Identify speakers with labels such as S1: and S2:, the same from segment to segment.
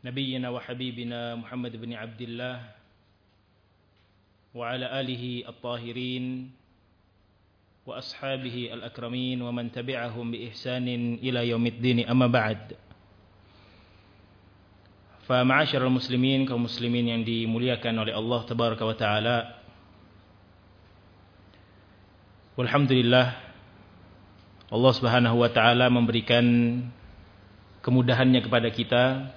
S1: نبينا وحبيبنا محمد بن عبد الله وعلى آله الطاهرين وأصحابه الأكرمين ومن تبعهم بإحسان إلى يوم الدين أما بعد. Fa'asyiral muslimin, kaum muslimin yang dimuliakan oleh Allah tabaraka wa taala. Alhamdulillah, Allah Subhanahu wa taala memberikan kemudahannya kepada kita,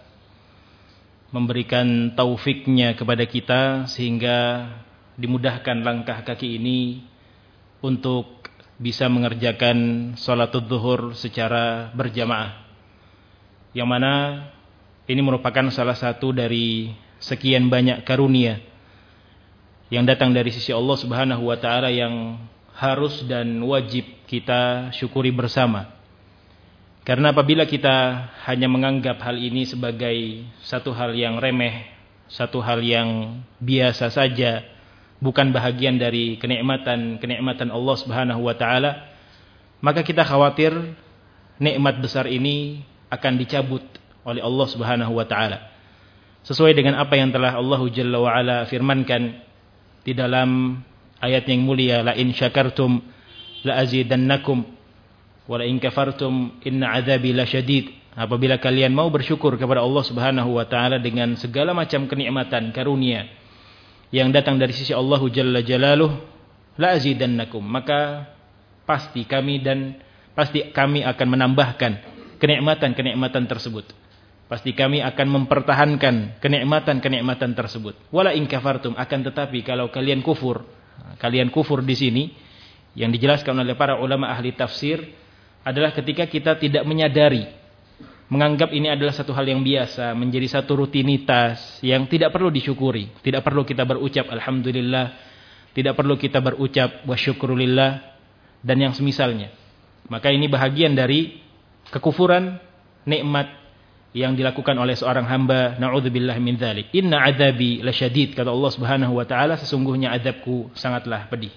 S1: memberikan taufiknya kepada kita sehingga dimudahkan langkah kaki ini untuk bisa mengerjakan salatul zuhur secara berjamaah, yang mana ini merupakan salah satu dari sekian banyak karunia yang datang dari sisi Allah Subhanahu wa taala yang harus dan wajib kita syukuri bersama. Karena apabila kita hanya menganggap hal ini sebagai satu hal yang remeh, satu hal yang biasa saja, bukan bahagian dari kenikmatan Allah Subhanahu wa taala, maka kita khawatir nikmat besar ini akan dicabut oleh Allah Subhanahu wa taala. Sesuai dengan apa yang telah Allah Jalla wa ala firmankan di dalam ayat yang mulia, la in syakartum la azidannakum wa la in kafartum inna adzabi lasyadid. Apabila kalian mau bersyukur kepada Allah Subhanahu wa taala dengan segala macam kenikmatan karunia yang datang dari sisi Allah Jalla Jalaluh, la azidannakum, maka pasti kami akan menambahkan kenikmatan tersebut. Pasti kami akan mempertahankan kenikmatan tersebut. Wala in kafartum, akan tetapi kalau kalian kufur di sini yang dijelaskan oleh para ulama ahli tafsir adalah ketika kita tidak menyadari, menganggap ini adalah satu hal yang biasa, menjadi satu rutinitas yang tidak perlu disyukuri, tidak perlu kita berucap alhamdulillah, tidak perlu kita berucap wasyukrulillah dan yang semisalnya. Maka ini bahagian dari kekufuran nikmat yang dilakukan oleh seorang hamba. Na'udzubillah min dzalik. Inna adzabi lasyadid, kata Allah Subhanahu wa taala, sesungguhnya azabku sangatlah pedih.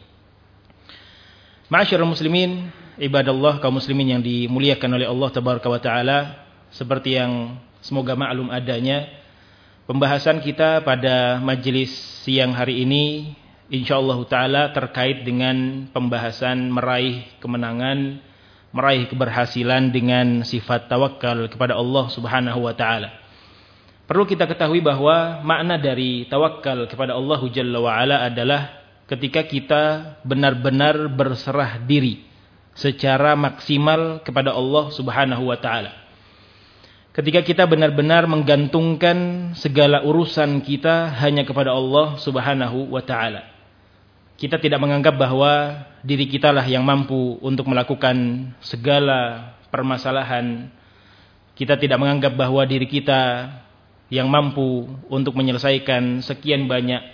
S1: Ma'asyiral muslimin, ibadallah, kaum muslimin yang dimuliakan oleh Allah tabaraka wa taala, seperti yang semoga maklum adanya, pembahasan kita pada majelis siang hari ini insyaallah taala terkait dengan pembahasan meraih kemenangan, meraih keberhasilan dengan sifat tawakal kepada Allah Subhanahu wa taala. Perlu kita ketahui bahwa makna dari tawakal kepada Allah Jalla wa ala adalah ketika kita benar-benar berserah diri secara maksimal kepada Allah Subhanahu wa taala. Ketika kita benar-benar menggantungkan segala urusan kita hanya kepada Allah Subhanahu wa taala. Kita tidak menganggap bahwa diri kitalah yang mampu untuk melakukan segala permasalahan. Kita tidak menganggap bahwa diri kita yang mampu untuk menyelesaikan sekian banyak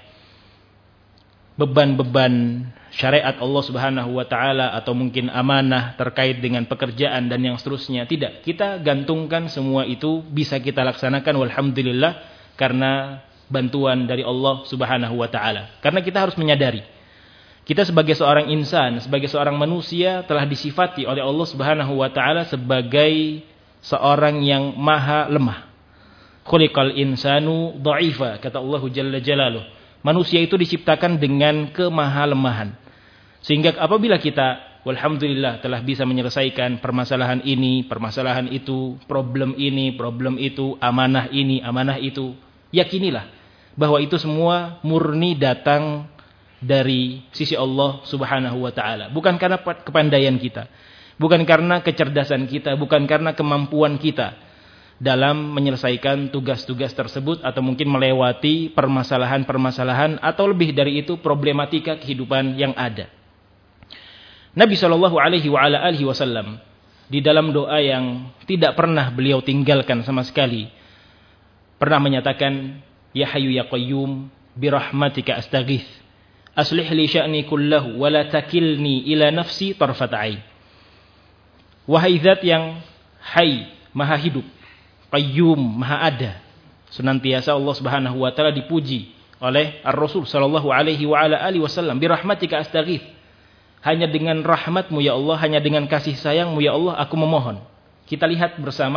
S1: beban-beban syariat Allah Subhanahu wa taala atau mungkin amanah terkait dengan pekerjaan dan yang seterusnya. Tidak, kita gantungkan semua itu bisa kita laksanakan walhamdulillah karena bantuan dari Allah Subhanahu wa taala. Karena kita harus menyadari kita sebagai seorang insan, sebagai seorang manusia telah disifati oleh Allah Subhanahu wa taala sebagai seorang yang maha lemah. Khuliqal insanu dha'ifa, kata Allah Jalla Jalaluh. Manusia itu diciptakan dengan kemahalemahan. Sehingga apabila kita walhamdulillah telah bisa menyelesaikan permasalahan ini, permasalahan itu, problem ini, problem itu, amanah ini, amanah itu, yakinilah bahwa itu semua murni datang dari sisi Allah Subhanahu wa taala, bukan karena kepandaian kita, bukan karena kecerdasan kita, bukan karena kemampuan kita dalam menyelesaikan tugas-tugas tersebut atau mungkin melewati permasalahan-permasalahan atau lebih dari itu problematika kehidupan yang ada. Nabi sallallahu alaihi wasallam di dalam doa yang tidak pernah beliau tinggalkan sama sekali pernah menyatakan, ya hayyu ya qayyum bi rahmatika astaghits aslih li sya'ni kullahu wa la takilni ila nafsi tarfat ain. Wahai zat yang hayy, maha hidup, qayyum, maha ada, senantiasa Allah Subhanahu wa taala dipuji oleh Ar-Rasul sallallahu alaihi wasallam, bi rahmatika astaghits, hanya dengan rahmatmu ya Allah, hanya dengan kasih sayangmu ya Allah aku memohon. Kita lihat bersama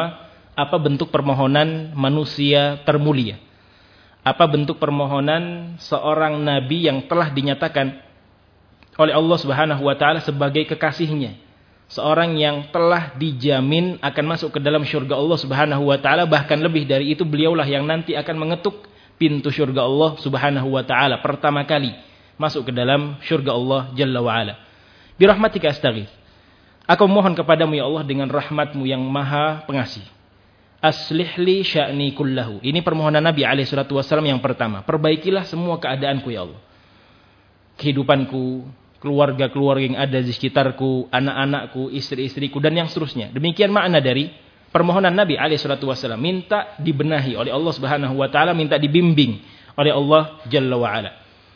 S1: Apa bentuk permohonan manusia termulia? Apa bentuk permohonan seorang nabi yang telah dinyatakan oleh Allah Subhanahu wa taala sebagai kekasihnya? Seorang yang telah dijamin akan masuk ke dalam syurga Allah Subhanahu wa taala, bahkan lebih dari itu beliaulah yang nanti akan mengetuk pintu syurga Allah Subhanahu wa taala pertama kali masuk ke dalam syurga Allah Jalla wa ala. Bi rahmatika astaghits. Aku mohon kepadamu ya Allah dengan rahmatmu yang maha pengasih. Aslih li sya'ni kullahu. Ini permohonan Nabi alaihi salatu wasallam yang pertama. Perbaikilah semua keadaanku ya Allah. Kehidupanku, keluarga-keluarga yang ada di sekitarku, anak-anakku, istri-istriku, dan yang seterusnya. Demikian makna dari permohonan Nabi alaihi salatu wasallam. Minta dibenahi oleh Allah Subhanahu wa taala, minta dibimbing oleh Allah Jalla wa ala.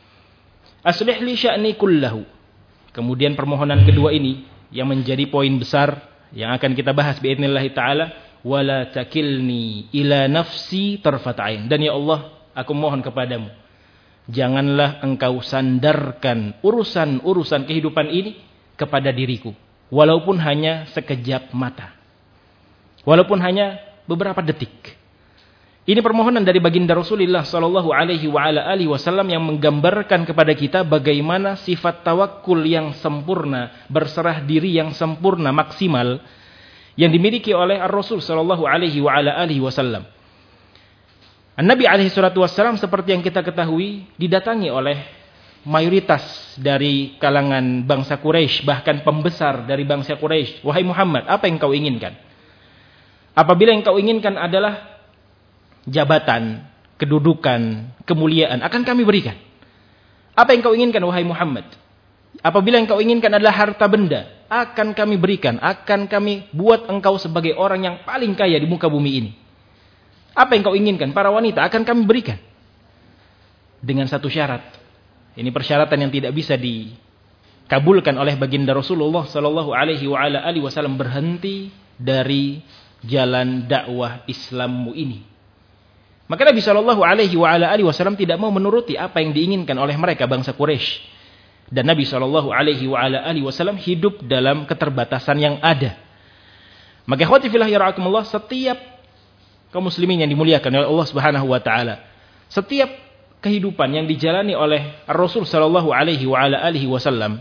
S1: Aslih li sya'ni kullahu. Kemudian permohonan kedua ini yang menjadi poin besar yang akan kita bahas biidznillah taala, wala takilni ila nafsi tarfat ain. Dan ya Allah, aku mohon kepadamu, janganlah engkau sandarkan urusan-urusan kehidupan ini kepada diriku, walaupun hanya sekejap mata, walaupun hanya beberapa detik. Ini permohonan dari baginda Rasulullah sallallahu alaihi wa ala alihi wasallam yang menggambarkan kepada kita bagaimana sifat tawakul yang sempurna, berserah diri yang sempurna maksimal yang dimiliki oleh Ar-Rasul sallallahu alaihi wa ala alihi wasallam. An-Nabi alaihi salatu wasallam seperti yang kita ketahui didatangi oleh mayoritas dari kalangan bangsa Quraisy, bahkan pembesar dari bangsa Quraisy. Wahai Muhammad, apa yang kau inginkan? Apabila yang kau inginkan adalah jabatan, kedudukan, kemuliaan, akan kami berikan. Apa yang kau inginkan wahai Muhammad? Apabila yang kau inginkan adalah harta benda, akan kami berikan, akan kami buat engkau sebagai orang yang paling kaya di muka bumi ini. Apa yang kau inginkan? Para wanita, akan kami berikan. Dengan satu syarat. Ini persyaratan yang tidak bisa dikabulkan oleh baginda Rasulullah sallallahu alaihi wa ala alihi wasallam, berhenti dari jalan dakwah Islammu ini. Maka Nabi sallallahu alaihi wa ala alihi wasallam tidak mau menuruti apa yang diinginkan oleh mereka bangsa Quraisy. Dan Nabi sallallahu alaihi wa ala alihi wasallam hidup dalam keterbatasan yang ada. Maka ikhwati fillah ya rahimakumullah, setiap kaum muslimin yang dimuliakan oleh Allah Subhanahu wa taala, setiap kehidupan yang dijalani oleh Rasul sallallahu alaihi wa ala alihi wasallam,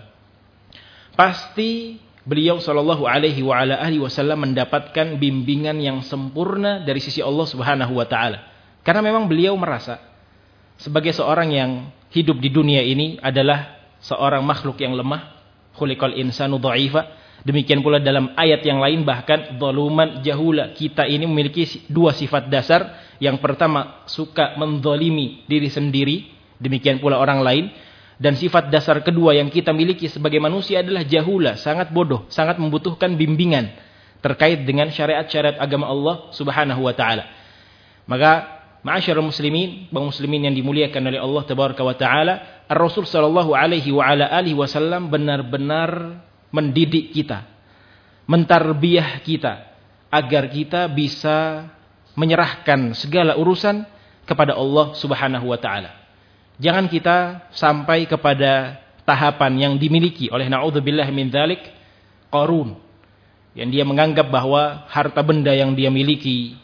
S1: pasti beliau sallallahu alaihi wa ala alihi wasallam mendapatkan bimbingan yang sempurna dari sisi Allah Subhanahu wa taala. Karena memang beliau merasa sebagai seorang yang hidup di dunia ini adalah seorang makhluk yang lemah, khuliqal insanu dha'ifa. Demikian pula dalam ayat yang lain, bahkan zaluman jahula, kita ini memiliki dua sifat dasar. Yang pertama, suka menzalimi diri sendiri, demikian pula orang lain. Dan sifat dasar kedua yang kita miliki sebagai manusia adalah jahula, sangat bodoh, sangat membutuhkan bimbingan terkait dengan syariat-syariat agama Allah Subhanahu wa taala. Maka ma'asyiral muslimin, kaum muslimin yang dimuliakan oleh Allah tabaraka wa taala, Ar-Rasul sallallahu alaihi wa ala alihi wasallam benar-benar mendidik kita, mentarbiyah kita agar kita bisa menyerahkan segala urusan kepada Allah Subhanahu wa taala. Jangan kita sampai kepada tahapan yang dimiliki oleh naudzubillah min dzalik Qarun, yang dia menganggap bahwa harta benda yang dia miliki,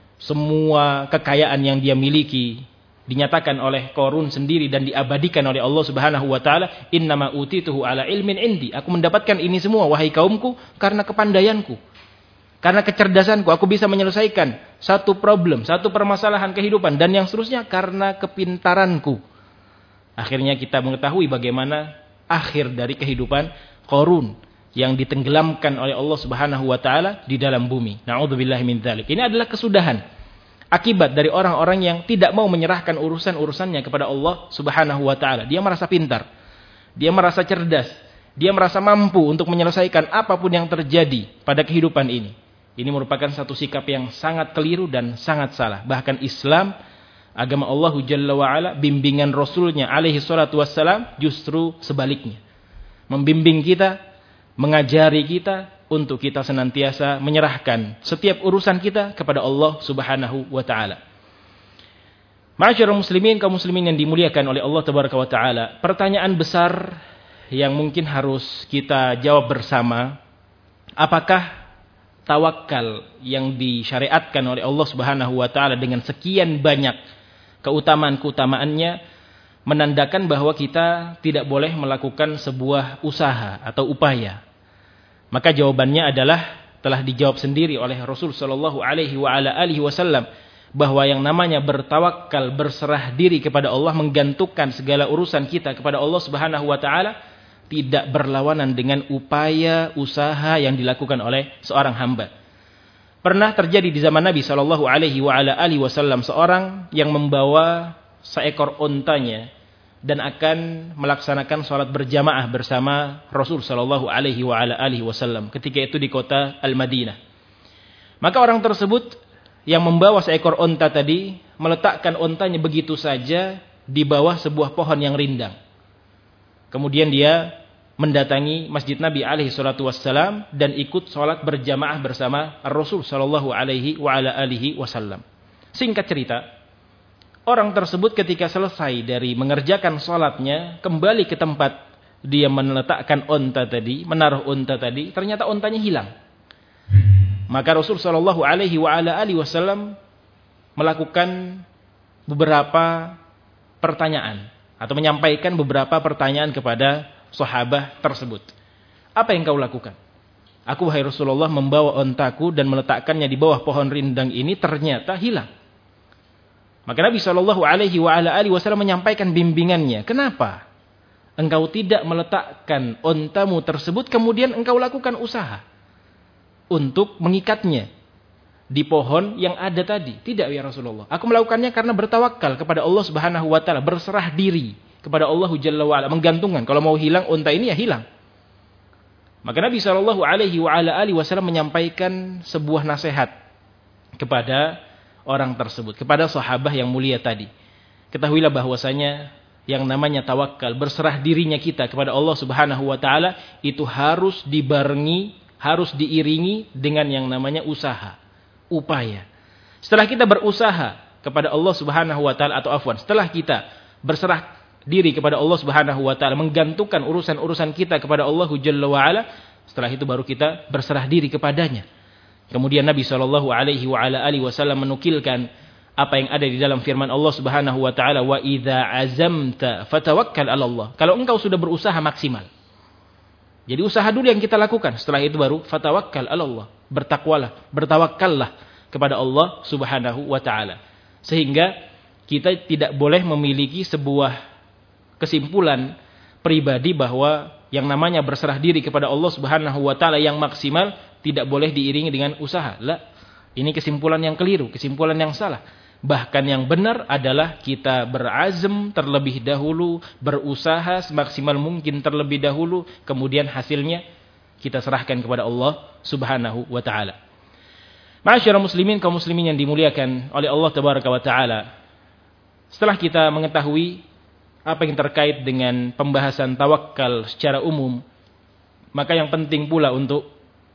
S1: semua kekayaan yang dia miliki dinyatakan oleh Qarun sendiri dan diabadikan oleh Allah Subhanahu wa taala, innama utituhu ala ilmin indi. Aku mendapatkan ini semua wahai kaumku karena kepandaianku, karena kecerdasanku. Aku bisa menyelesaikan satu problem, satu permasalahan kehidupan dan yang seterusnya karena kepintaranku. Akhirnya kita mengetahui bagaimana akhir dari kehidupan Qarun yang ditenggelamkan oleh Allah Subhanahu wa taala di dalam bumi. Na'udzubillahi min dzalik. Ini adalah kesudahan, akibat dari orang-orang yang tidak mau menyerahkan urusan-urusannya kepada Allah Subhanahu wa taala. Dia merasa pintar, dia merasa cerdas, dia merasa mampu untuk menyelesaikan apapun yang terjadi pada kehidupan ini. Ini merupakan satu sikap yang sangat keliru dan sangat salah. Bahkan Islam, agama Allah Jalla wa ala, bimbingan Rasulnya alaihi salatu wassalam justru sebaliknya. Membimbing kita, mengajari kita untuk kita senantiasa menyerahkan setiap urusan kita kepada Allah Subhanahu wa taala. Ma'asyiral muslimin, kaum muslimin yang dimuliakan oleh Allah tabaraka wa taala, pertanyaan besar yang mungkin harus kita jawab bersama, apakah tawakal yang disyariatkan oleh Allah Subhanahu wa taala dengan sekian banyak keutamaan-keutamaannya menandakan bahwa kita tidak boleh melakukan sebuah usaha atau upaya. Maka jawabannya adalah telah dijawab sendiri oleh Rasul sallallahu alaihi wasallam bahwa yang namanya bertawakal, berserah diri kepada Allah, menggantungkan segala urusan kita kepada Allah Subhanahu wa taala, tidak berlawanan dengan upaya usaha yang dilakukan oleh seorang hamba. Pernah terjadi di zaman Nabi sallallahu alaihi wasallam seorang yang membawa seekor untanya dan akan melaksanakan salat berjamaah bersama Rasul sallallahu alaihi wasallam ketika itu di kota Al-Madinah. Maka orang tersebut yang membawa seekor unta tadi meletakkan untanya begitu saja di bawah sebuah pohon yang rindang. Kemudian dia mendatangi Masjid Nabi alaihi salatu wassalam dan ikut salat berjamaah bersama Rasul sallallahu alaihi wasallam. Singkat cerita, orang tersebut ketika selesai dari mengerjakan salatnya kembali ke tempat dia meletakkan unta tadi, menaruh unta tadi, ternyata untanya hilang. Maka Rasul sallallahu alaihi wasallam melakukan beberapa pertanyaan atau menyampaikan beberapa pertanyaan kepada sahabat tersebut. Apa yang kau lakukan? Aku wahai Rasulullah membawa untaku dan meletakkannya di bawah pohon rindang ini, ternyata hilang. Maka Nabi sallallahu alaihi wasallam menyampaikan bimbingannya. Kenapa engkau tidak meletakkan untamu tersebut kemudian engkau lakukan usaha untuk mengikatnya di pohon yang ada tadi? Tidak ya Rasulullah. Aku melakukannya karena bertawakal kepada Allah Subhanahu wa taala, berserah diri kepada Allah Jalla wa ala, menggantungkan kalau mau hilang unta ini ya hilang. Maka Nabi sallallahu alaihi wasallam menyampaikan sebuah nasihat kepada orang tersebut, kepada sahabat yang mulia tadi. Ketahuilah bahwasanya yang namanya tawakal, berserah dirinya kita kepada Allah Subhanahu wa taala, itu harus dibarengi, harus diiringi dengan yang namanya usaha, upaya. Setelah kita berusaha kepada Allah Subhanahu wa taala, atau afwan, setelah kita berserah diri kepada Allah Subhanahu wa taala, menggantungkan urusan-urusan kita kepada Allah Jalla wa ala, setelah itu baru kita berserah diri kepadanya. Kemudian Nabi sallallahu alaihi wasallam menukilkan apa yang ada di dalam firman Allah Subhanahu wa taala, wa idza azamta fatawakkal 'ala Allah. Kalau engkau sudah berusaha maksimal, jadi usaha dulu yang kita lakukan. Setelah itu baru fatawakkal 'ala Allah. Bertakwalah, bertawakkallah kepada Allah Subhanahu wa taala. Sehingga kita tidak boleh memiliki sebuah kesimpulan pribadi bahwa yang namanya berserah diri kepada Allah Subhanahu wa taala yang maksimal tidak boleh diiringi dengan usaha. La, ini kesimpulan yang keliru, kesimpulan yang salah. Bahkan yang benar adalah kita berazam terlebih dahulu, berusaha semaksimal mungkin terlebih dahulu, kemudian hasilnya kita serahkan kepada Allah Subhanahu wa taala. Ma'asyiral muslimin, kaum muslimin yang dimuliakan oleh Allah tabaraka wa taala. Setelah kita mengetahui apa yang terkait dengan pembahasan tawakal secara umum, maka yang penting pula untuk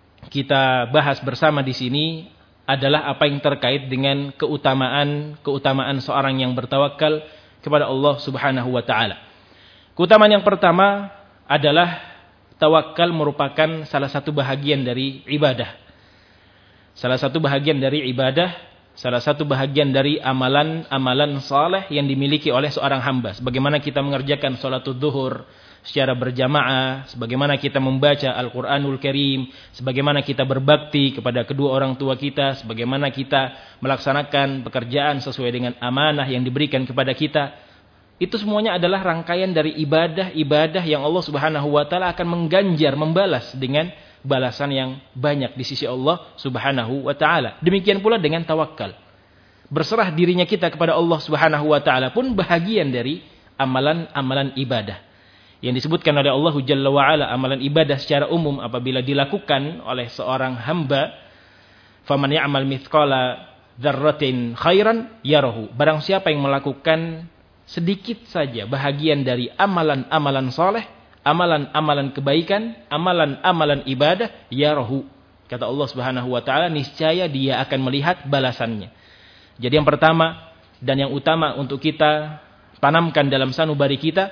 S1: kita bahas bersama di sini adalah apa yang terkait dengan keutamaan seorang yang bertawakal kepada Allah Subhanahu wa taala. Keutamaan yang pertama adalah tawakal merupakan salah satu bahagian dari ibadah. Salah satu bahagian dari ibadah, salah satu bahagian dari amalan-amalan saleh yang dimiliki oleh seorang hamba. Sebagaimana kita mengerjakan salatul zuhur secara berjamaah, sebagaimana kita membaca Al-Quranul Karim, sebagaimana kita berbakti kepada kedua orang tua kita, sebagaimana kita melaksanakan pekerjaan sesuai dengan amanah yang diberikan kepada kita. Itu semuanya adalah rangkaian dari ibadah-ibadah yang Allah Subhanahu wa taala akan mengganjar, membalas dengan balasan yang banyak di sisi Allah Subhanahu wa taala. Demikian pula dengan tawakal. Berserah dirinya kita kepada Allah Subhanahu wa taala pun bahagian dari amalan-amalan ibadah. Yang disebutkan oleh Allah Jalla wa ala, amalan ibadah secara umum apabila dilakukan oleh seorang hamba, faman ya'mal mithqala dzarratin khairan yarahu. Barang siapa yang melakukan sedikit saja bahagian dari amalan-amalan saleh, amalan-amalan kebaikan, amalan-amalan ibadah, yarahu. Kata Allah Subhanahu wa taala, niscaya dia akan melihat balasannya. Jadi yang pertama dan yang utama untuk kita tanamkan dalam sanubari kita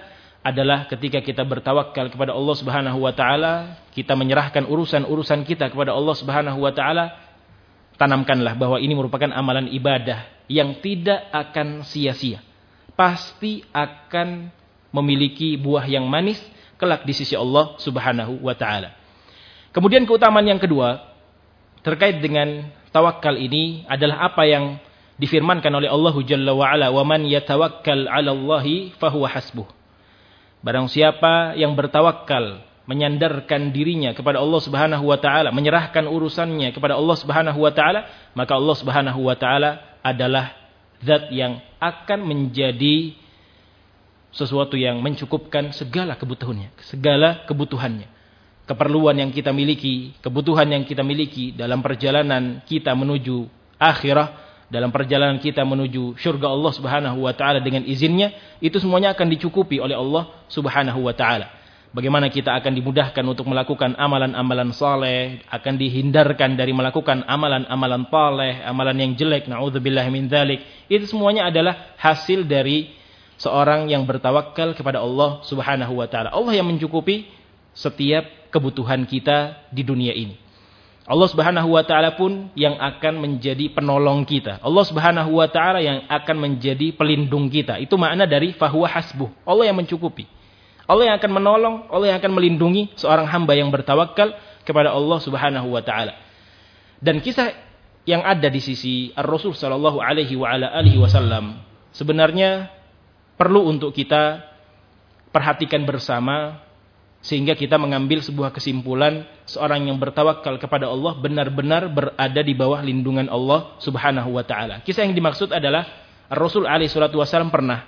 S1: adalah ketika kita bertawakal kepada Allah Subhanahu wa taala, kita menyerahkan urusan-urusan kita kepada Allah Subhanahu wa taala, tanamkanlah bahwa ini merupakan amalan ibadah yang tidak akan sia-sia. Pasti akan memiliki buah yang manis kelak di sisi Allah Subhanahu wa taala. Kemudian keutamaan yang kedua terkait dengan tawakal ini adalah apa yang difirmankan oleh Allah Jalla wa Ala, "Wa man yatawakkal 'ala Allahi fahuwa hasbuh." Barang siapa yang bertawakal, menyandarkan dirinya kepada Allah Subhanahu wa taala, menyerahkan urusannya kepada Allah Subhanahu wa taala, maka Allah Subhanahu wa taala adalah zat yang akan menjadi sesuatu yang mencukupkan segala kebutuhannya. Keperluan yang kita miliki, kebutuhan yang kita miliki dalam perjalanan kita menuju akhirah, dalam perjalanan kita menuju surga Allah Subhanahu wa taala dengan izinnya, itu semuanya akan dicukupi oleh Allah Subhanahu wa taala. Bagaimana kita akan dimudahkan untuk melakukan amalan-amalan saleh, akan dihindarkan dari melakukan amalan-amalan taleh, amalan yang jelek, naudzubillah min dzalik. Itu semuanya adalah hasil dari seorang yang bertawakal kepada Allah Subhanahu wa taala. Allah yang mencukupi setiap kebutuhan kita di dunia ini. Allah Subhanahu wa taala pun yang akan menjadi penolong kita. Allah Subhanahu wa taala yang akan menjadi pelindung kita. Itu makna dari fahuwa hasbuh. Allah yang mencukupi. Allah yang akan menolong, Allah yang akan melindungi seorang hamba yang bertawakal kepada Allah Subhanahu wa taala. Dan kisah yang ada di sisi Ar-Rasul sallallahu alaihi wa ala alihi wasallam sebenarnya perlu untuk kita perhatikan bersama, sehingga kita mengambil sebuah kesimpulan, seorang yang bertawakal kepada Allah benar-benar berada di bawah lindungan Allah Subhanahu wa taala. Kisah yang dimaksud adalah Rasul alaihi salatu wasallam pernah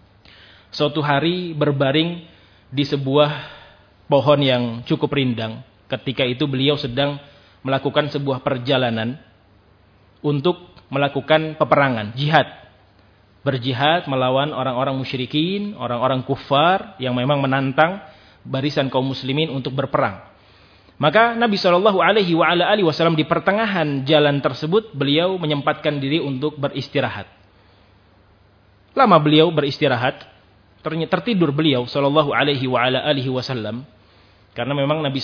S1: suatu hari berbaring di sebuah pohon yang cukup rindang. Ketika itu beliau sedang melakukan sebuah perjalanan untuk melakukan peperangan, jihad. Berjihad melawan orang-orang musyrikin, orang-orang kufar yang memang menantang barisan kaum muslimin untuk berperang. Maka Nabi SAW di pertengahan jalan tersebut beliau menyempatkan diri untuk beristirahat. Lama beliau beristirahat, tertidur beliau SAW, karena memang Nabi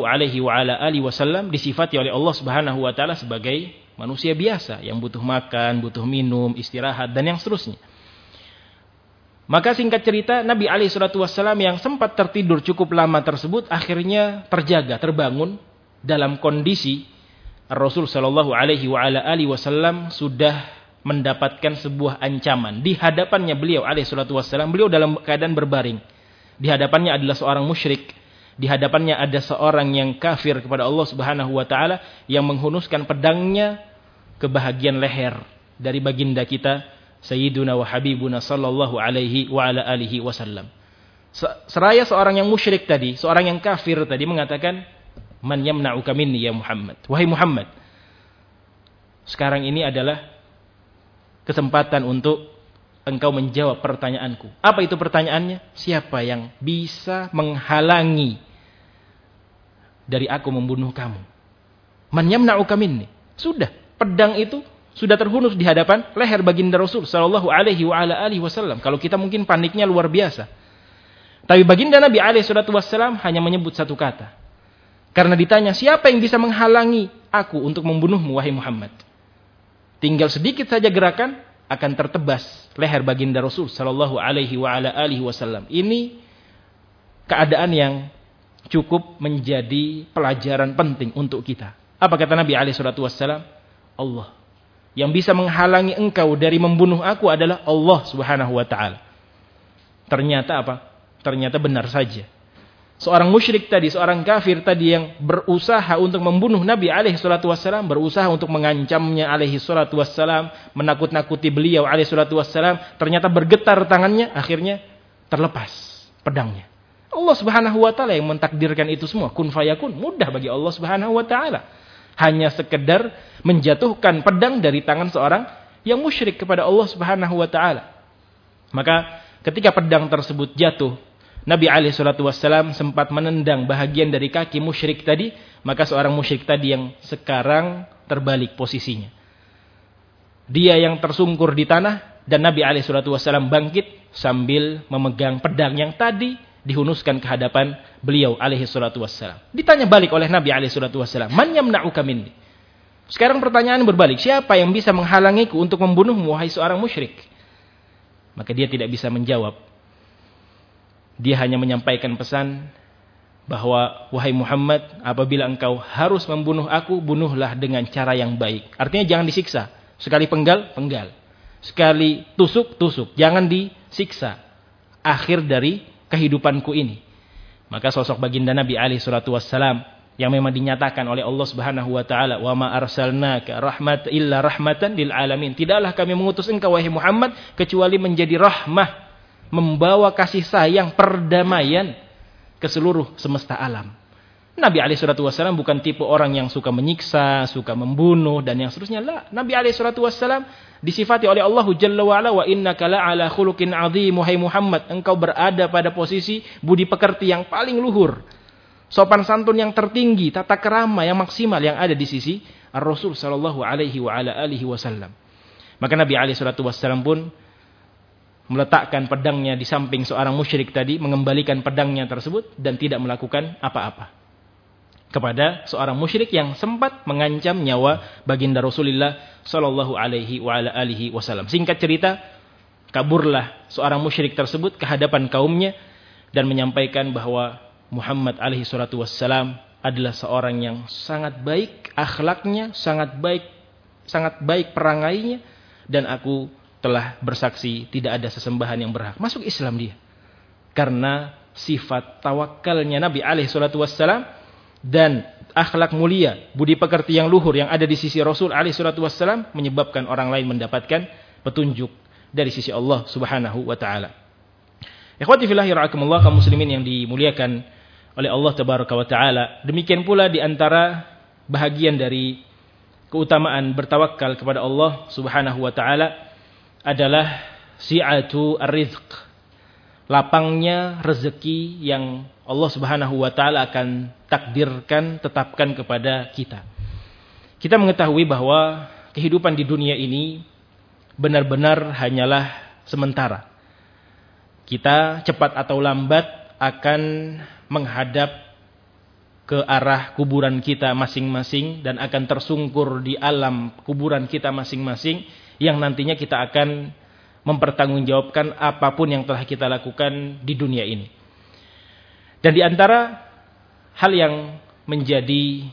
S1: SAW disifati oleh Allah Subhanahu wa taala sebagai manusia biasa yang butuh makan, butuh minum, istirahat dan yang seterusnya. Maka singkat cerita, Nabi SAW yang sempat tertidur cukup lama tersebut akhirnya terbangun dalam kondisi Rasul SAW sudah mendapatkan sebuah ancaman di hadapannya beliau SAW. Beliau dalam keadaan berbaring. Di hadapannya adalah seorang musyrik. Di hadapannya ada seorang yang kafir kepada Allah Subhanahu wa taala yang menghunuskan pedangnya ke bahagian leher dari baginda kita Sayyiduna wa Habibuna sallallahu alaihi wa ala alihi wasallam. Seraya seorang yang musyrik tadi, seorang yang kafir tadi mengatakan, "Man yamna'uka minni ya Muhammad?" Wahai Muhammad, sekarang ini adalah kesempatan untuk engkau menjawab pertanyaanku. Apa itu pertanyaannya? Siapa yang bisa menghalangi dari aku membunuh kamu? Man yamna'uka minni? Sudah, pedang itu sudah terhunus di hadapan leher baginda Rasul sallallahu alaihi wa ala alihi wasallam. Kalau kita mungkin paniknya luar biasa. Tapi baginda Nabi alaihi salatu wasallam hanya menyebut satu kata. Karena ditanya, siapa yang bisa menghalangi aku untuk membunuhmu wahai Muhammad? Tinggal sedikit saja gerakan akan tertebas leher baginda Rasul sallallahu alaihi wa ala alihi wasallam. Ini keadaan yang cukup menjadi pelajaran penting untuk kita. Apa kata Nabi alaihi salatu wasallam? Allah. Yang bisa menghalangi engkau dari membunuh aku adalah Allah Subhanahu wa taala. Ternyata apa? Ternyata benar saja. Seorang musyrik tadi, seorang kafir tadi yang berusaha untuk membunuh Nabi alaihi salatu wassalam, berusaha untuk mengancamnya alaihi salatu wassalam, menakut-nakuti beliau alaihi salatu wassalam, ternyata bergetar tangannya, akhirnya terlepas pedangnya. Allah Subhanahu wa taala yang mentakdirkan itu semua. Kun fayakun, mudah bagi Allah Subhanahu wa taala. Hanya sekedar menjatuhkan pedang dari tangan seorang yang musyrik kepada Allah Subhanahu wa taala. Maka ketika pedang tersebut jatuh, Nabi alaihi salatu wassalam sempat menendang bahagian dari kaki musyrik tadi, maka seorang musyrik tadi yang sekarang terbalik posisinya. Dia yang tersungkur di tanah Dan Nabi SAW bangkit sambil memegang pedang yang tadi dihunuskan ke hadapan beliau SAW. Ditanya balik oleh Nabi SAW, "Man yamna'uka minni?" Sekarang pertanyaan berbalik, siapa yang bisa menghalangiku untuk membunuhmu, wahai seorang musyrik? Maka dia tidak bisa menjawab. Dia hanya menyampaikan pesan bahwa, wahai Muhammad, apabila engkau harus membunuh aku, bunuhlah dengan cara yang baik. Artinya jangan disiksa. Sekali penggal, penggal. Sekali tusuk, tusuk. Jangan disiksa. Akhir dari kehidupanku ini. Maka sosok baginda Nabi SAW yang memang dinyatakan oleh Allah Subhanahu wa taala, "Wa ma arsalnaka rahmatan lil alamin." Tidaklah kami mengutus engkau wahai Muhammad kecuali menjadi rahmah, membawa kasih sayang, perdamaian ke seluruh semesta alam. Nabi SAW bukan tipe orang yang suka menyiksa, suka membunuh dan yang seterusnya. La, Nabi SAW disifati oleh Allah Jalla wa Ala, "Wa innaka la'ala khuluqin 'adzim." Wahai Muhammad, engkau berada pada posisi budi pekerti yang paling luhur. Sopan santun yang tertinggi, tata kerama yang maksimal yang ada di sisi Ar-Rasul sallallahu alaihi wa ala alihi wasallam. Maka Nabi SAW pun meletakkan pedangnya di samping seorang musyrik tadi, mengembalikan pedangnya tersebut dan tidak melakukan apa-apa kepada seorang musyrik yang sempat mengancam nyawa baginda Rasulullah sallallahu alaihi wa ala alihi wasallam. Singkat cerita, kaburlah seorang musyrik tersebut ke hadapan kaumnya dan menyampaikan bahwa Muhammad alaihi salatu wassalam adalah seorang yang sangat baik akhlaknya, sangat baik perangainya, dan aku telah bersaksi tidak ada sesembahan yang berhak. Masuk Islam dia. Karena sifat tawakalnya Nabi alaihi salatu wassalam dan akhlak mulia, budi pekerti yang luhur yang ada di sisi Rasul alaihi salatu wassalam menyebabkan orang lain mendapatkan petunjuk dari sisi Allah Subhanahu wa taala. Ikhwati fillah rahimakumullah, kaum muslimin yang dimuliakan oleh Allah tabaraka wa taala. Demikian pula di antara bahagian dari keutamaan bertawakal kepada Allah Subhanahu wa taala adalah si'atu ar-rizq. Lapangnya rezeki yang Allah Subhanahu wa taala akan takdirkan, tetapkan kepada kita. Kita mengetahui bahwa kehidupan di dunia ini benar-benar hanyalah sementara. Kita cepat atau lambat akan menghadap ke arah kuburan kita masing-masing dan akan tersungkur di alam kuburan kita masing-masing yang nantinya kita akan mempertanggungjawabkan apapun yang telah kita lakukan di dunia ini. Dan di antara hal yang menjadi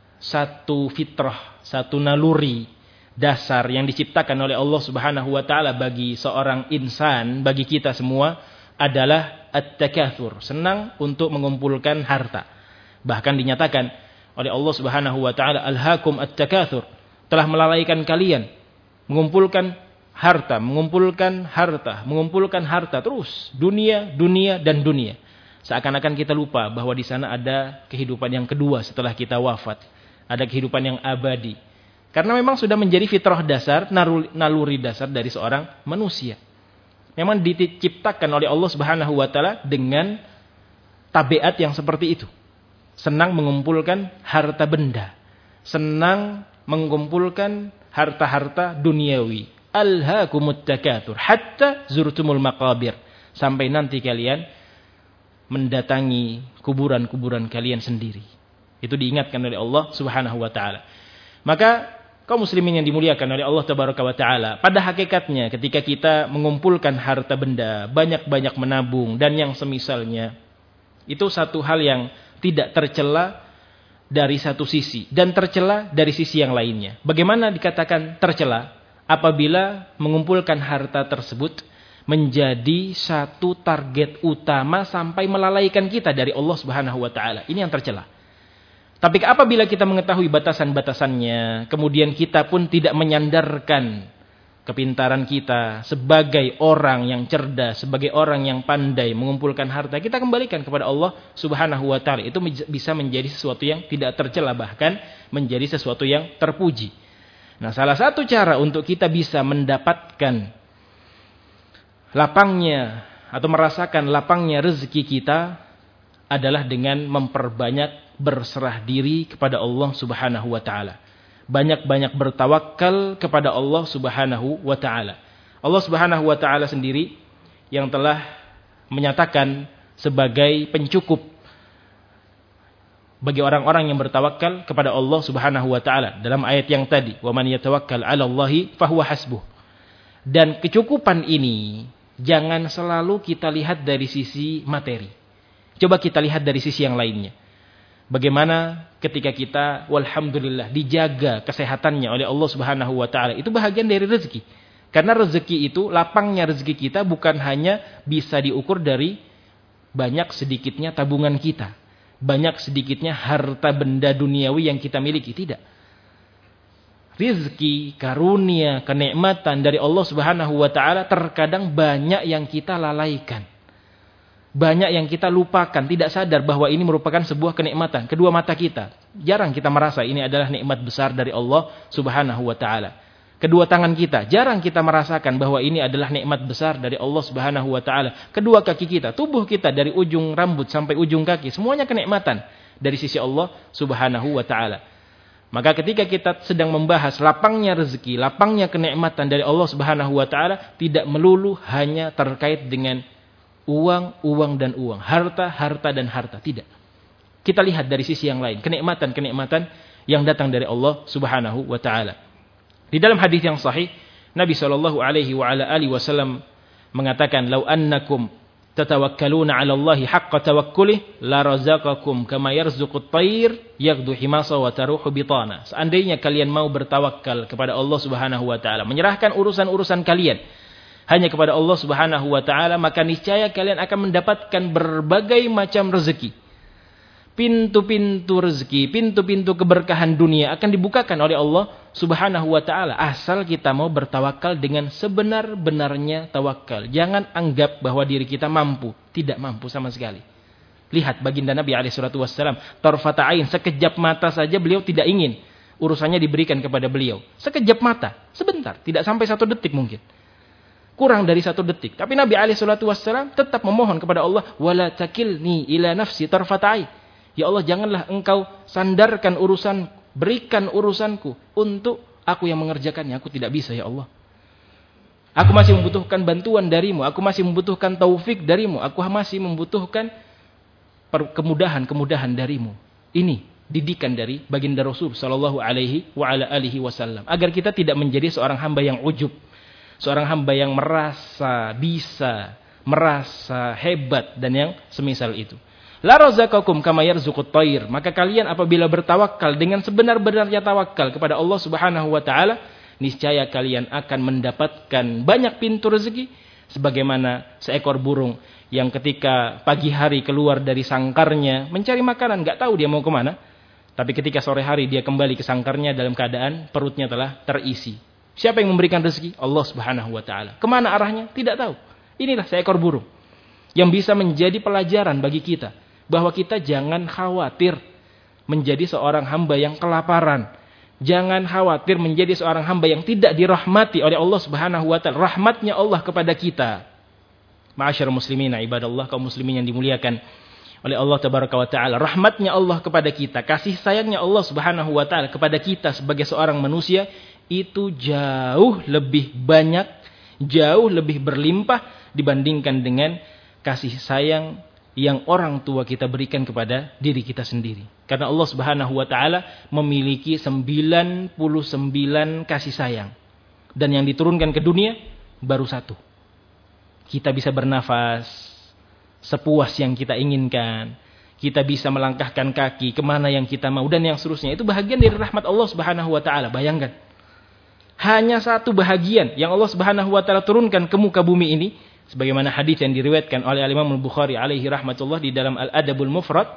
S1: satu fitrah, satu naluri dasar yang diciptakan oleh Allah Subhanahu wa taala bagi seorang insan, bagi kita semua adalah at-takatsur, senang untuk mengumpulkan harta. Bahkan dinyatakan oleh Allah Subhanahu wa taala, "Alhaakum at-takatsur," telah melalaikan kalian mengumpulkan harta, mengumpulkan harta terus, dunia dan dunia. Seakan-akan kita lupa bahwa di sana ada kehidupan yang kedua setelah kita wafat, ada kehidupan yang abadi. Karena memang sudah menjadi fitrah dasar, naluri dasar dari seorang manusia. Memang diciptakan oleh Allah Subhanahu wa taala dengan tabiat yang seperti itu. Senang mengumpulkan harta benda, senang mengumpulkan harta-harta duniawi. Alhaakumut takatsur hatta zurtumul maqabir, sampai nanti kalian mendatangi kuburan-kuburan kalian sendiri. Itu diingatkan oleh Allah Subhanahu wa taala. Maka kaum muslimin yang dimuliakan oleh Allah tabaraka wa taala, pada hakikatnya ketika kita mengumpulkan harta benda, banyak-banyak menabung dan yang semisalnya, itu satu hal yang tidak tercela dari satu sisi dan tercela dari sisi yang lainnya. Bagaimana dikatakan tercela? Apabila mengumpulkan harta tersebut menjadi satu target utama sampai melalaikan kita dari Allah Subhanahu wa taala. Ini yang tercela. Tapi apabila kita mengetahui batasan-batasannya, kemudian kita pun tidak menyandarkan kepintaran kita sebagai orang yang cerdas, sebagai orang yang pandai mengumpulkan harta, kita kembalikan kepada Allah Subhanahu wa taala. Itu bisa menjadi sesuatu yang tidak tercela, bahkan menjadi sesuatu yang terpuji. Nah, salah satu cara untuk kita bisa mendapatkan lapangnya atau merasakan lapangnya rezeki kita adalah dengan memperbanyak berserah diri kepada Allah Subhanahu wa taala. Banyak-banyak bertawakal kepada Allah Subhanahu wa taala. Allah Subhanahu wa taala sendiri yang telah menyatakan sebagai pencukup bagi orang-orang yang bertawakal kepada Allah Subhanahu wa taala dalam ayat yang tadi, "Wa man yatawakkal 'ala Allahi fahuwa hasbuh." Dan kecukupan ini jangan selalu kita lihat dari sisi materi. Coba kita lihat dari sisi yang lainnya. Bagaimana ketika kita walhamdulillah dijaga kesehatannya oleh Allah Subhanahu wa taala, itu bahagian dari rezeki. Karena rezeki itu, lapangnya rezeki kita bukan hanya bisa diukur dari banyak sedikitnya tabungan kita, banyak sedikitnya harta benda duniawi yang kita miliki, tidak. Rizki, karunia, kenikmatan dari Allah Subhanahu wa taala terkadang banyak yang kita lalaikan. Banyak yang kita lupakan, tidak sadar bahwa ini merupakan sebuah kenikmatan. Kedua mata kita, jarang kita merasa ini adalah nikmat besar dari Allah Subhanahu wa taala. Kedua tangan kita, jarang kita merasakan bahwa ini adalah nikmat besar dari Allah Subhanahu wa taala. Kedua kaki kita, tubuh kita dari ujung rambut sampai ujung kaki, semuanya kenikmatan dari sisi Allah Subhanahu wa taala. Maka ketika kita sedang membahas lapangnya rezeki, lapangnya kenikmatan dari Allah Subhanahu wa taala, tidak melulu hanya terkait dengan uang dan uang, harta dan harta, tidak. Kita lihat dari sisi yang lain, kenikmatan-kenikmatan yang datang dari Allah Subhanahu wa taala. Di dalam hadis yang sahih, Nabi sallallahu alaihi wasallam mengatakan, "Lau annakum tatawakkaluna 'ala Allahi haqqa tawakkulih la razaqakum kama yarzuqut tayr yaghdu himasa wa taruhu bitana." Seandainya kalian mau bertawakal kepada Allah Subhanahu wa taala, menyerahkan urusan-urusan kalian hanya kepada Allah Subhanahu wa taala, maka niscaya kalian akan mendapatkan berbagai macam rezeki. Pintu-pintu rezeki, pintu-pintu keberkahan dunia akan dibukakan oleh Allah Subhanahu wa taala, asal kita mau bertawakal dengan sebenar-benarnya tawakal. Jangan anggap bahwa diri kita mampu, tidak mampu sama sekali. Lihat baginda Nabi alaihi salatu wassalam, tarfata ain, sekejap mata saja beliau tidak ingin urusannya diberikan kepada beliau. Sekejap mata, sebentar, tidak sampai 1 detik mungkin. Kurang dari 1 detik. Tapi Nabi alaihi salatu wassalam tetap memohon kepada Allah, wala takilni ila nafsi tarfata ain. Ya Allah, janganlah engkau sandarkan urusan, berikan urusanku untuk aku yang mengerjakannya. Aku tidak bisa, ya Allah. Aku masih membutuhkan bantuan darimu. Aku masih membutuhkan taufik darimu. Aku masih membutuhkan kemudahan darimu. Ini didikan dari baginda Rasul sallallahu alaihi wasallam, agar kita tidak menjadi seorang hamba yang ujub, seorang hamba yang merasa bisa, merasa hebat dan yang semisal itu. La razaqakum kama yarzuqut tayr. Maka kalian apabila bertawakal dengan sebenar-benarnya tawakal kepada Allah Subhanahu wa taala, niscaya kalian akan mendapatkan banyak pintu rezeki sebagaimana seekor burung yang ketika pagi hari keluar dari sangkarnya mencari makanan, enggak tahu dia mau ke mana, tapi ketika sore hari dia kembali ke sangkarnya dalam keadaan perutnya telah terisi. Siapa yang memberikan rezeki? Allah Subhanahu wa taala. Kemana arahnya? Tidak tahu. Inilah seekor burung yang bisa menjadi pelajaran bagi kita, bahwa kita jangan khawatir menjadi seorang hamba yang kelaparan. Jangan khawatir menjadi seorang hamba yang tidak dirahmati oleh Allah Subhanahu wa taala. Rahmatnya Allah kepada kita. Ma'asyar muslimin ibadallah, kaum muslimin yang dimuliakan oleh Allah tabaraka wa taala. Rahmatnya Allah kepada kita, kasih sayangnya Allah Subhanahu wa taala kepada kita sebagai seorang manusia itu jauh lebih banyak, jauh lebih berlimpah dibandingkan dengan kasih sayang yang orang tua kita berikan kepada diri kita sendiri. Karena Allah Subhanahu wa taala memiliki 99 kasih sayang. Dan yang diturunkan ke dunia baru 1. Kita bisa bernafas sepuas yang kita inginkan. Kita bisa melangkahkan kaki kemana yang kita mau dan yang seterusnya. Itu bahagian dari rahmat Allah Subhanahu wa taala. Bayangkan. Hanya 1 bahagian yang Allah Subhanahu wa taala turunkan ke muka bumi ini. Sebagaimana hadis yang diriwayatkan oleh Imam Al-Bukhari alaihi rahmatullah di dalam Al-Adabul Mufrad,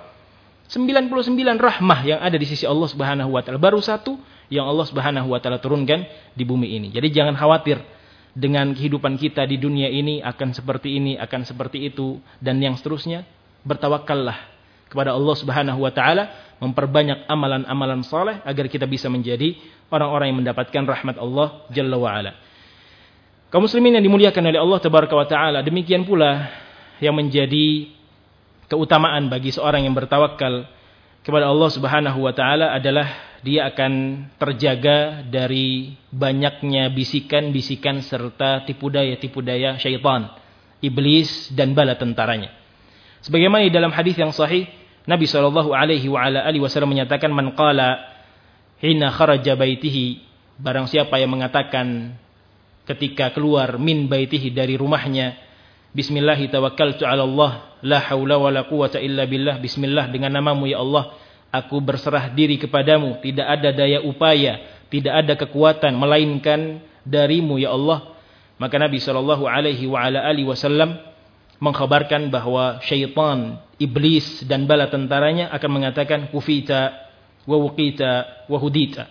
S1: 99 rahmah yang ada di sisi Allah Subhanahu wa taala, baru 1 yang Allah Subhanahu wa taala turunkan di bumi ini. Jadi jangan khawatir dengan kehidupan kita di dunia ini akan seperti ini, akan seperti itu dan yang seterusnya. Bertawakallah kepada Allah Subhanahu wa taala, memperbanyak amalan-amalan saleh agar kita bisa menjadi orang-orang yang mendapatkan rahmat Allah Jalla wa ala. Kaum muslimin yang dimuliakan oleh Allah tabaraka wa taala, demikian pula yang menjadi keutamaan bagi seorang yang bertawakal kepada Allah Subhanahu wa taala adalah dia akan terjaga dari banyaknya bisikan-bisikan serta tipu daya syaitan, iblis dan bala tentaranya. Sebagaimana di dalam hadis yang sahih, Nabi SAW menyatakan, man qala hina kharaja baitihi, barang siapa yang mengatakan ketika keluar min baitihi dari rumahnya, bismillahi tawakkaltu ala Allah, la haula wa la quwata illa billah, bismillah dengan namamu ya Allah, aku berserah diri kepadamu, tidak ada daya upaya, tidak ada kekuatan melainkan darimu ya Allah. Maka Nabi SAW mengkhabarkan bahwa syaitan, iblis dan bala tentaranya akan mengatakan kufita wa wuqita wa hudita.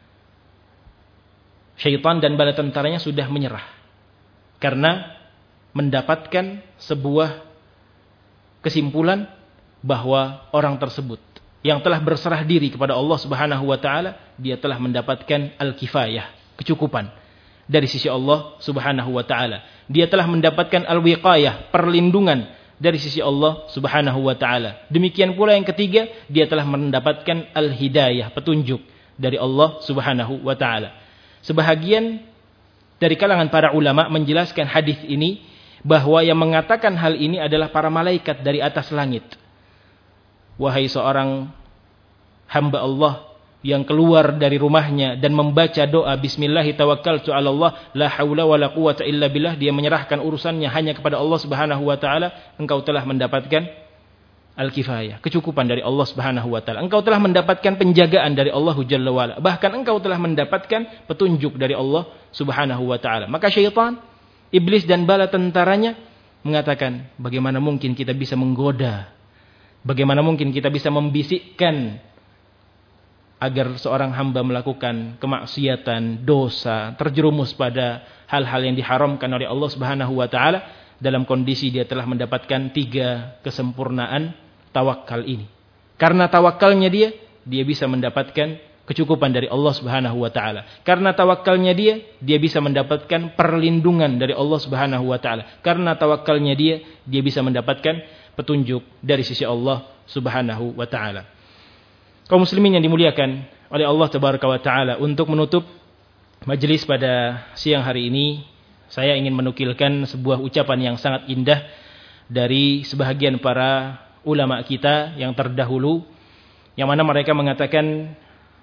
S1: Syaitan dan bala tentaranya sudah menyerah karena mendapatkan sebuah kesimpulan bahwa orang tersebut yang telah berserah diri kepada Allah Subhanahu wa taala, dia telah mendapatkan al-kifayah, kecukupan dari sisi Allah Subhanahu wa taala. Dia telah mendapatkan al-wiqayah, perlindungan dari sisi Allah Subhanahu wa taala. Demikian pula yang ketiga, dia telah mendapatkan al-hidayah, petunjuk dari Allah Subhanahu wa taala. Sebahagian dari kalangan para ulama menjelaskan hadis ini bahwa yang mengatakan hal ini adalah para malaikat dari atas langit. Wahai seorang hamba Allah yang keluar dari rumahnya dan membaca doa bismillahi tawakkaltu ala Allah, la haula wa la quwata illa billah, dia menyerahkan urusannya hanya kepada Allah Subhanahu wa taala, engkau telah mendapatkan al-kifayah, kecukupan dari Allah Subhanahu wa taala. Engkau telah mendapatkan penjagaan dari Allah Jalla wa ala. Bahkan engkau telah mendapatkan petunjuk dari Allah Subhanahu wa taala. Maka syaitan, iblis dan bala tentaranya mengatakan, bagaimana mungkin kita bisa menggoda? Bagaimana mungkin kita bisa membisikkan agar seorang hamba melakukan kemaksiatan, dosa, terjerumus pada hal-hal yang diharamkan oleh Allah Subhanahu wa taala dalam kondisi dia telah mendapatkan 3 kesempurnaan tawakal ini. Karena tawakalnya dia bisa mendapatkan kecukupan dari Allah Subhanahu wa taala. Karena tawakalnya dia bisa mendapatkan perlindungan dari Allah Subhanahu wa taala. Karena tawakalnya dia bisa mendapatkan petunjuk dari sisi Allah Subhanahu wa taala. Kaum muslimin yang dimuliakan oleh Allah Tabaraka wa taala, untuk menutup majelis pada siang hari ini, saya ingin menukilkan sebuah ucapan yang sangat indah dari sebahagian para ulama kita yang terdahulu, yang mana mereka mengatakan,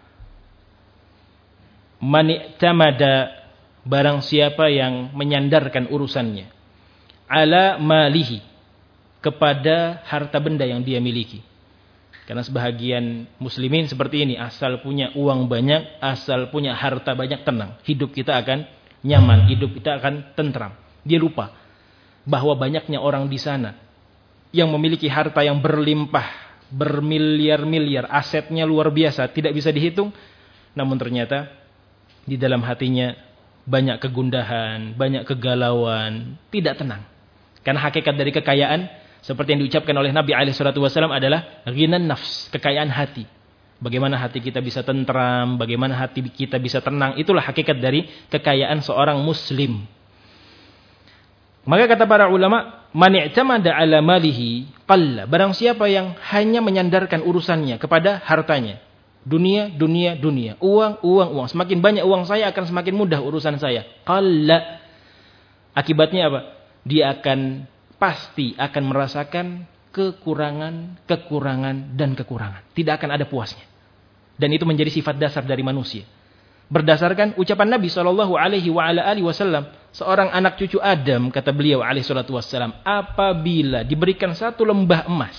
S1: man i'tamada, barang siapa yang menyandarkan urusannya, ala malihi, kepada harta benda yang dia miliki. Karena sebahagian muslimin seperti ini, asal punya uang banyak, asal punya harta banyak, tenang, hidup kita akan nyaman, hidup kita akan tentram. Dia lupa bahwa banyaknya orang di sana yang memiliki harta yang berlimpah, bermiliar-miliar, asetnya luar biasa, tidak bisa dihitung, namun ternyata di dalam hatinya banyak kegundahan, banyak kegalauan, tidak tenang. Karena hakikat dari kekayaan, seperti yang diucapkan oleh Nabi SAW adalah ghinan nafs, kekayaan hati. Bagaimana hati kita bisa tentram, bagaimana hati kita bisa tenang, itulah hakikat dari kekayaan seorang muslim. Maka kata para ulama, man i'tamada ala malihi qalla, barang siapa yang hanya menyandarkan urusannya kepada hartanya, dunia, uang, semakin banyak uang saya akan semakin mudah urusan saya, qalla, akibatnya apa? Dia akan pasti akan merasakan kekurangan, tidak akan ada puasnya. Dan itu menjadi sifat dasar dari manusia. Berdasarkan ucapan Nabi SAW, seorang anak cucu Adam, kata beliau SAW, apabila diberikan 1 lembah emas,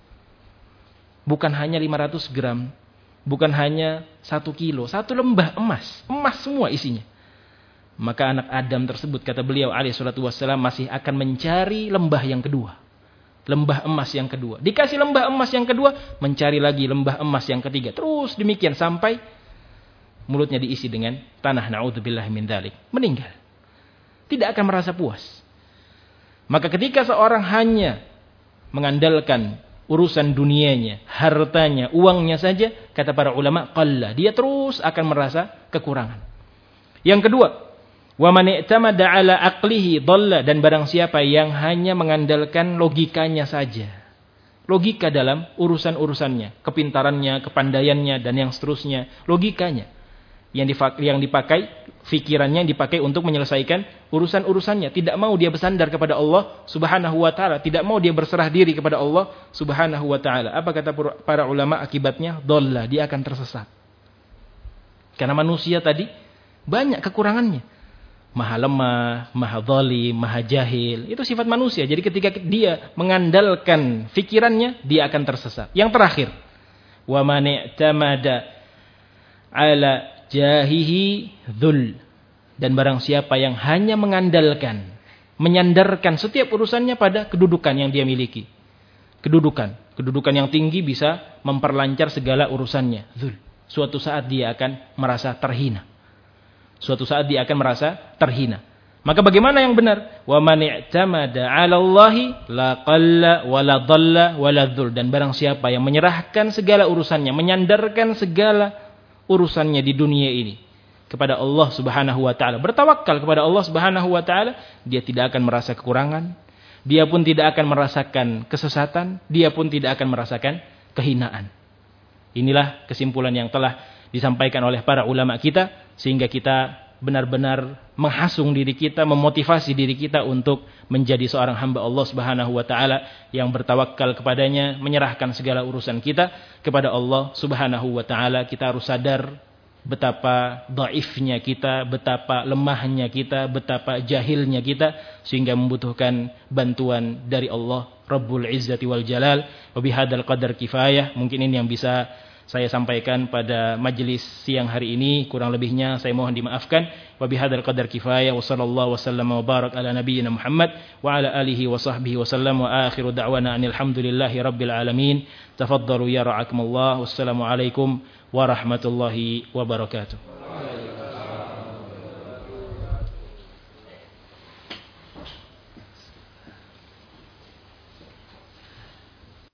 S1: bukan hanya 500 gram, bukan hanya 1 kilo, 1 lembah emas semua isinya, maka anak Adam tersebut, kata beliau SAW, masih akan mencari lembah yang kedua, lembah emas yang kedua. Dikasih lembah emas yang kedua, mencari lagi lembah emas yang ketiga, terus demikian sampai mulutnya diisi dengan tanah, na'udzubillah min dzalik, meninggal. Tidak akan merasa puas. Maka ketika seorang hanya mengandalkan urusan dunianya, hartanya, uangnya saja, kata para ulama, qalla, dia terus akan merasa kekurangan. Yang kedua, wa man i'tamada ala aqlihi dhalla, dan barang siapa yang hanya mengandalkan logikanya saja, Logika dalam urusan-urusannya, kepintarannya, kepandaiannya, dan yang seterusnya. Logikanya. Yang dipakai, fikirannya yang dipakai untuk menyelesaikan urusan-urusannya. Tidak mau dia bersandar kepada Allah subhanahu wa ta'ala. Tidak mau dia berserah diri kepada Allah subhanahu wa ta'ala. Apa kata para ulama akibatnya? Dhalla, dia akan tersesat. Karena manusia tadi banyak kekurangannya. Maha lemah, maha zalim, maha jahil. Itu sifat manusia. Jadi ketika dia mengandalkan fikirannya, dia akan tersesat. Yang terakhir, wa man i'tamada ala jahihi dzul. Dan barang siapa yang hanya mengandalkan, menyandarkan setiap urusannya pada kedudukan yang dia miliki. Kedudukan yang tinggi bisa memperlancar segala urusannya. Dzul. Suatu saat dia akan merasa terhina. Maka bagaimana yang benar? Wa man i'tamada 'ala Allahi la qalla wa la dhalla wa la dzul. Dan barang siapa yang menyerahkan segala urusannya, menyandarkan segala urusannya di dunia ini kepada Allah Subhanahu wa taala, bertawakal kepada Allah Subhanahu wa taala, dia tidak akan merasa kekurangan, dia pun tidak akan merasakan kesesatan, dia pun tidak akan merasakan kehinaan. Inilah kesimpulan yang telah disampaikan oleh para ulama kita, sehingga kita benar-benar menghasung diri kita, memotivasi diri kita untuk menjadi seorang hamba Allah Subhanahu wa taala yang bertawakal kepadanya, menyerahkan segala urusan kita kepada Allah Subhanahu wa taala. Kita harus sadar betapa dhaifnya kita, betapa lemahnya kita, betapa jahilnya kita, sehingga membutuhkan bantuan dari Allah Rabbul Izzati wal Jalal. Wa bihadzal qadar kifayah. Mungkin ini yang bisa saya sampaikan pada majelis siang hari ini. Kurang lebihnya saya mohon dimaafkan. Wa bihadzal qadar kifayah. Wa sallallahu wasallam wa barak ala nabiyyina Muhammad wa ala alihi wa sahbihi wa sallam. Wa akhiru da'wana anil hamdulillahi rabbil alamin. Tafaddalu ya ra'akumullah. Wassalamu alaikum warahmatullahi wabarakatuh.